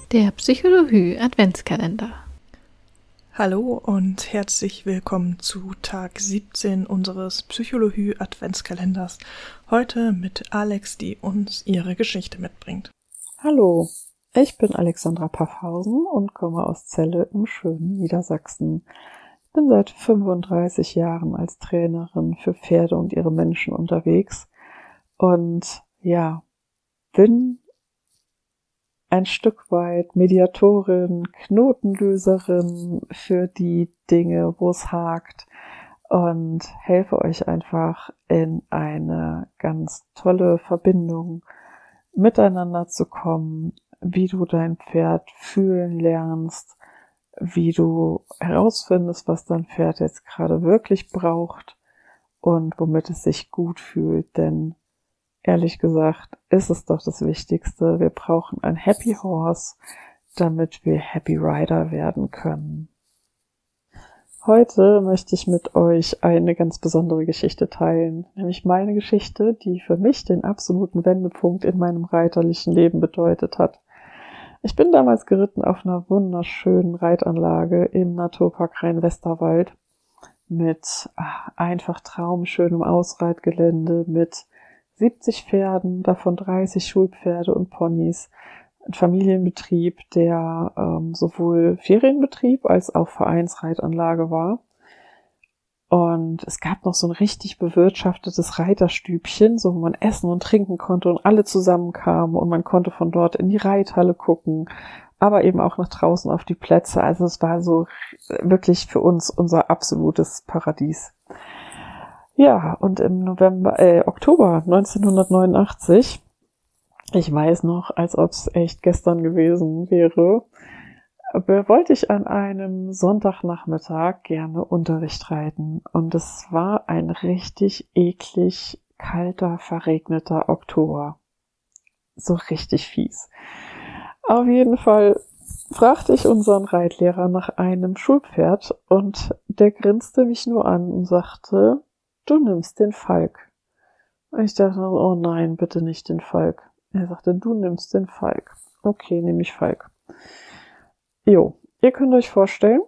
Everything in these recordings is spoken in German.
Der Psychologie Adventskalender. Hallo und herzlich willkommen zu Tag 17 unseres Psychologie Adventskalenders. Heute mit Alex, die uns ihre Geschichte mitbringt. Hallo, ich bin Alexandra Paffhausen und komme aus Celle im schönen Niedersachsen. Ich bin seit 35 Jahren als Trainerin für Pferde und ihre Menschen unterwegs und bin ein Stück weit Mediatorin, Knotenlöserin für die Dinge, wo es hakt, und helfe euch einfach in eine ganz tolle Verbindung miteinander zu kommen, wie du dein Pferd fühlen lernst, wie du herausfindest, was dein Pferd jetzt gerade wirklich braucht und womit es sich gut fühlt, denn ehrlich gesagt ist es doch das Wichtigste. Wir brauchen ein Happy Horse, damit wir Happy Rider werden können. Heute möchte ich mit euch eine ganz besondere Geschichte teilen, nämlich meine Geschichte, die für mich den absoluten Wendepunkt in meinem reiterlichen Leben bedeutet hat. Ich bin damals geritten auf einer wunderschönen Reitanlage im Naturpark Rhein-Westerwald mit einfach traumschönem Ausreitgelände, mit 70 Pferden, davon 30 Schulpferde und Ponys. Ein Familienbetrieb, der sowohl Ferienbetrieb als auch Vereinsreitanlage war. Und es gab noch so ein richtig bewirtschaftetes Reiterstübchen, so wo man essen und trinken konnte und alle zusammenkamen und man konnte von dort in die Reithalle gucken, aber eben auch nach draußen auf die Plätze. Also es war so wirklich für uns unser absolutes Paradies. Ja, und im Oktober 1989, ich weiß noch, als ob es echt gestern gewesen wäre, wollte ich an einem Sonntagnachmittag gerne Unterricht reiten. Und es war ein richtig eklig kalter, verregneter Oktober. So richtig fies. Auf jeden Fall fragte ich unseren Reitlehrer nach einem Schulpferd und der grinste mich nur an und sagte: Du nimmst den Falk. Und ich dachte, oh nein, bitte nicht den Falk. Er sagte, du nimmst den Falk. Okay, nehme ich Falk. Jo, ihr könnt euch vorstellen,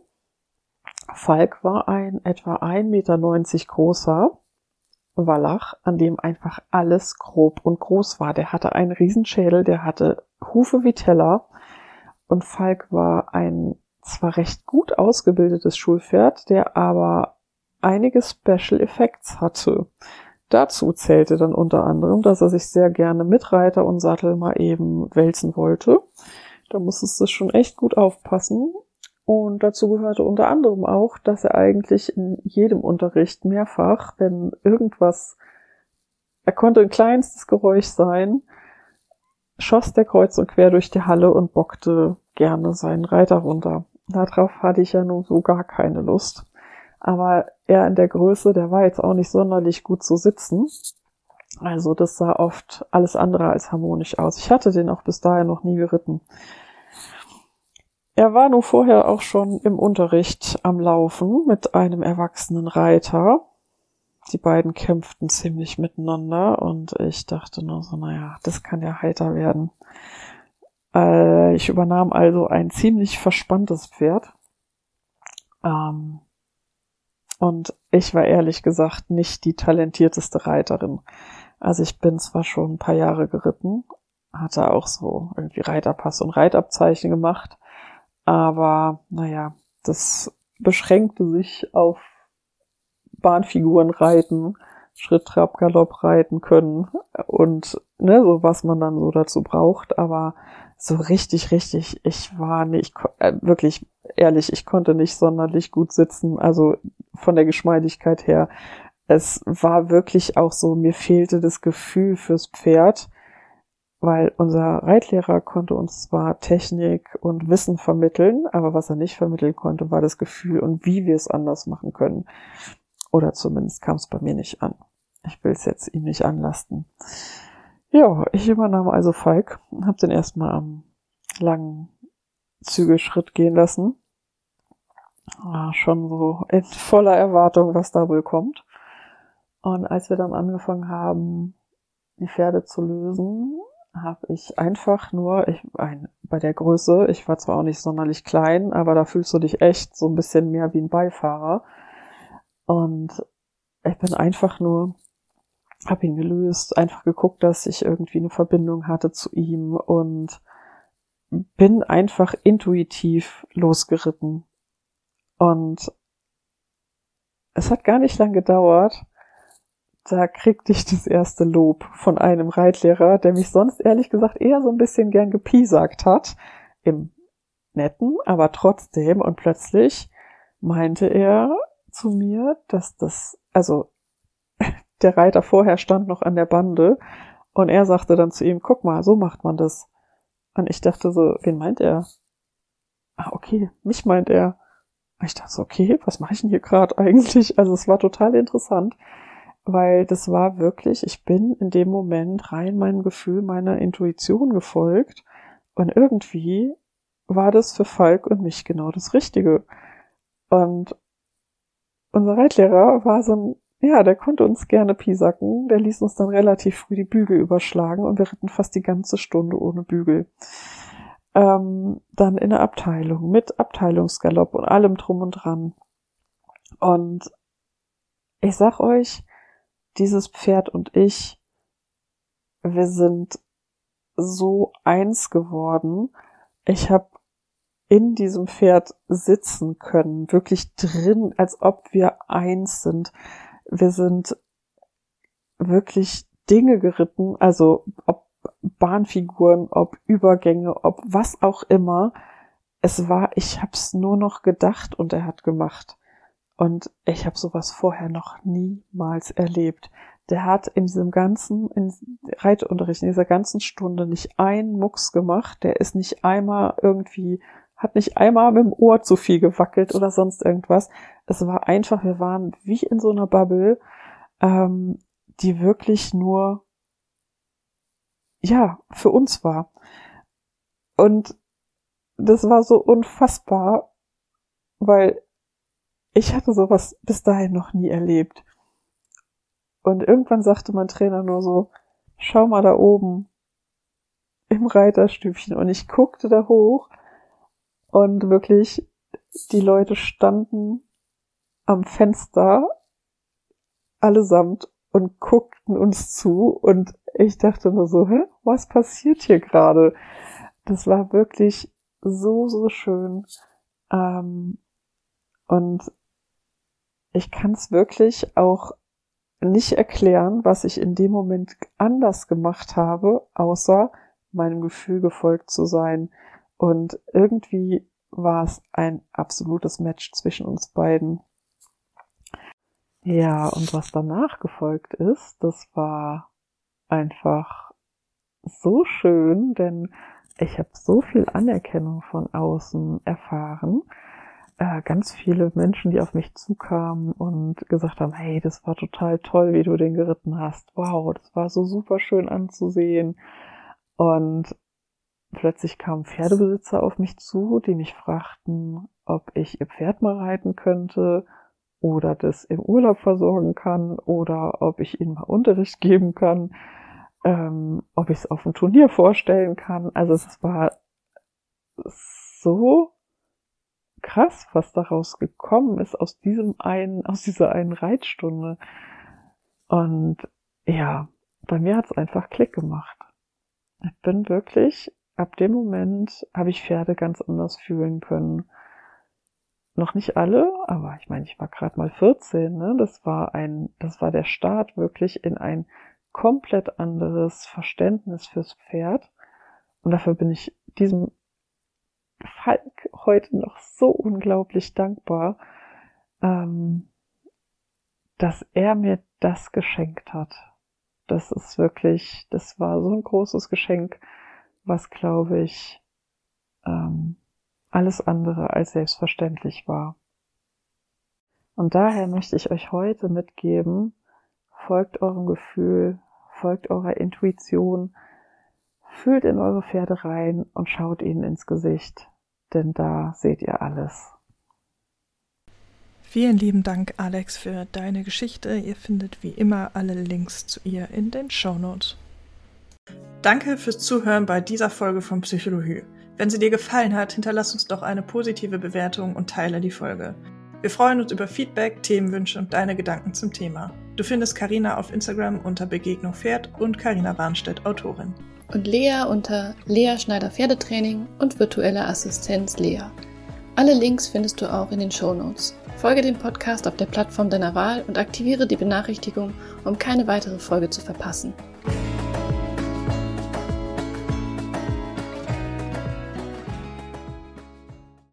Falk war ein etwa 1,90 Meter großer Wallach, an dem einfach alles grob und groß war. Der hatte einen Riesenschädel, der hatte Hufe wie Teller und Falk war ein zwar recht gut ausgebildetes Schulpferd, der aber einige Special Effects hatte. Dazu zählte dann unter anderem, dass er sich sehr gerne mit Reiter und Sattel mal eben wälzen wollte. Da musstest du schon echt gut aufpassen. Und dazu gehörte unter anderem auch, dass er eigentlich in jedem Unterricht mehrfach, wenn irgendwas, er konnte ein kleinstes Geräusch sein, schoss der kreuz und quer durch die Halle und bockte gerne seinen Reiter runter. Darauf hatte ich ja nun so gar keine Lust. Aber er in der Größe, der war jetzt auch nicht sonderlich gut zu sitzen. Also das sah oft alles andere als harmonisch aus. Ich hatte den auch bis dahin noch nie geritten. Er war nun vorher auch schon im Unterricht am Laufen mit einem erwachsenen Reiter. Die beiden kämpften ziemlich miteinander und ich dachte nur so, naja, das kann ja heiter werden. Ich übernahm also ein ziemlich verspanntes Pferd. Und ich war ehrlich gesagt nicht die talentierteste Reiterin. Also ich bin zwar schon ein paar Jahre geritten, hatte auch so irgendwie Reiterpass und Reitabzeichen gemacht, aber naja, das beschränkte sich auf Bahnfiguren reiten, Schritt, Trab, Galopp reiten können und so was man dann so dazu braucht, aber so richtig, ich war nicht, wirklich ehrlich, ich konnte nicht sonderlich gut sitzen, also von der Geschmeidigkeit her. Es war wirklich auch so, mir fehlte das Gefühl fürs Pferd, weil unser Reitlehrer konnte uns zwar Technik und Wissen vermitteln, aber was er nicht vermitteln konnte, war das Gefühl und wie wir es anders machen können. Oder zumindest kam es bei mir nicht an. Ich will es jetzt ihm nicht anlasten. Ja, ich übernahm also Falk, habe den erstmal am langen Zügelschritt gehen lassen. Schon so in voller Erwartung, was da wohl kommt. Und als wir dann angefangen haben, die Pferde zu lösen, habe ich einfach nur, bei der Größe, ich war zwar auch nicht sonderlich klein, aber da fühlst du dich echt so ein bisschen mehr wie ein Beifahrer. Und ich bin einfach nur, habe ihn gelöst, einfach geguckt, dass ich irgendwie eine Verbindung hatte zu ihm und bin einfach intuitiv losgeritten. Und es hat gar nicht lang gedauert, da kriegte ich das erste Lob von einem Reitlehrer, der mich sonst ehrlich gesagt eher so ein bisschen gern gepiesackt hat, im Netten, aber trotzdem. Und plötzlich meinte er zu mir, dass der Reiter vorher stand noch an der Bande und er sagte dann zu ihm, guck mal, so macht man das. Und ich dachte so, wen meint er? Ah, okay, mich meint er. Und ich dachte so, okay, was mache ich denn hier gerade eigentlich? Also es war total interessant, weil das war wirklich, ich bin in dem Moment rein meinem Gefühl, meiner Intuition gefolgt und irgendwie war das für Falk und mich genau das Richtige. Und unser Reitlehrer war so ein, ja, der konnte uns gerne piesacken, der ließ uns dann relativ früh die Bügel überschlagen und wir ritten fast die ganze Stunde ohne Bügel. Dann in der Abteilung, mit Abteilungsgalopp und allem drum und dran. Und ich sag euch, dieses Pferd und ich, wir sind so eins geworden. Ich habe in diesem Pferd sitzen können, wirklich drin, als ob wir eins sind. Wir sind wirklich Dinge geritten, also ob Bahnfiguren, ob Übergänge, ob was auch immer. Ich hab's nur noch gedacht und er hat gemacht. Und ich habe sowas vorher noch niemals erlebt. Der hat in Reitunterricht, in dieser ganzen Stunde nicht einen Mucks gemacht. Der ist nicht einmal hat nicht einmal mit dem Ohr zu viel gewackelt oder sonst irgendwas. Es war einfach, wir waren wie in so einer Bubble, die wirklich nur, ja, für uns war. Und das war so unfassbar, weil ich hatte sowas bis dahin noch nie erlebt. Und irgendwann sagte mein Trainer nur so, schau mal da oben im Reiterstübchen. Und ich guckte da hoch und wirklich, die Leute standen am Fenster allesamt und guckten uns zu. Und ich dachte nur so, was passiert hier gerade? Das war wirklich so, so schön. Und ich kann es wirklich auch nicht erklären, was ich in dem Moment anders gemacht habe, außer meinem Gefühl gefolgt zu sein. Und irgendwie war es ein absolutes Match zwischen uns beiden. Ja, und was danach gefolgt ist, das war einfach so schön, denn ich habe so viel Anerkennung von außen erfahren. Ganz viele Menschen, die auf mich zukamen und gesagt haben, hey, das war total toll, wie du den geritten hast. Wow, das war so super schön anzusehen. Und plötzlich kamen Pferdebesitzer auf mich zu, die mich fragten, ob ich ihr Pferd mal reiten könnte oder das im Urlaub versorgen kann oder ob ich ihnen mal Unterricht geben kann, ob ich es auf dem Turnier vorstellen kann. Also es war so krass, was daraus gekommen ist aus dieser einen Reitstunde. Und ja, bei mir hat es einfach Klick gemacht. Ich bin wirklich, ab dem Moment habe ich Pferde ganz anders fühlen können. Noch nicht alle, aber ich meine, ich war gerade mal 14, ne? Das war der Start wirklich in ein komplett anderes Verständnis fürs Pferd. Und dafür bin ich diesem Falk heute noch so unglaublich dankbar, dass er mir das geschenkt hat. Das war so ein großes Geschenk, was, glaube ich, alles andere als selbstverständlich war. Und daher möchte ich euch heute mitgeben, folgt eurem Gefühl, folgt eurer Intuition, fühlt in eure Pferde rein und schaut ihnen ins Gesicht, denn da seht ihr alles. Vielen lieben Dank, Alex, für deine Geschichte. Ihr findet wie immer alle Links zu ihr in den Shownotes. Danke fürs Zuhören bei dieser Folge von Psychologie. Wenn sie dir gefallen hat, hinterlass uns doch eine positive Bewertung und teile die Folge. Wir freuen uns über Feedback, Themenwünsche und deine Gedanken zum Thema. Du findest Carina auf Instagram unter Begegnung Pferd und Carina Warnstedt, Autorin. Und Lea unter Lea Schneider Pferdetraining und virtuelle Assistenz Lea. Alle Links findest du auch in den Shownotes. Folge dem Podcast auf der Plattform deiner Wahl und aktiviere die Benachrichtigung, um keine weitere Folge zu verpassen.